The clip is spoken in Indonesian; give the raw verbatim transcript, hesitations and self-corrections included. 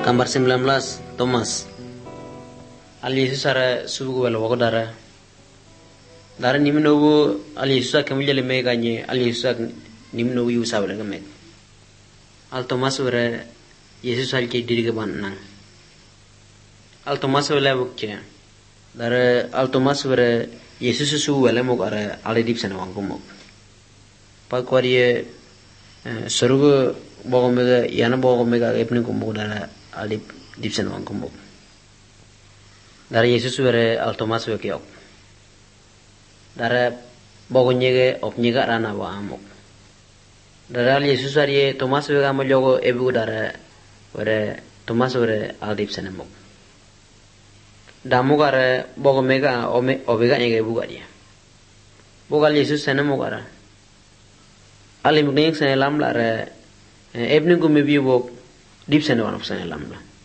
Gambar sembilan belas Thomas. Al Yesus ara subugu wala wako dara. Dara nimnobu Al Yesus akam jale me ganye Al Yesus ak nimnobu yusa wala gamet. Al Thomas wara Yesus al ke diri ke ban nang. Al Thomas wala bukche. Dara Al Thomas wara Yesus su wala mok ara ale dip sana wangko mok. Pakwariye surugu bogomega yana bogomega epni ko mok dara ale dip sana wangko mok. Dara Yesus wara Al Thomas wake yok. Dara bogonyege opnyega rana wa amok. Dara Al Yesus ariye Thomas wega amalyogo ebu dara wara Thomas wara al dip sana mok. Damu kara bogo mega ome obega nyege bugaria. Bogal Yesus sana mogara. Alim ning sana lam la re ebning ko mebi bok dip sana wanap sana lam la.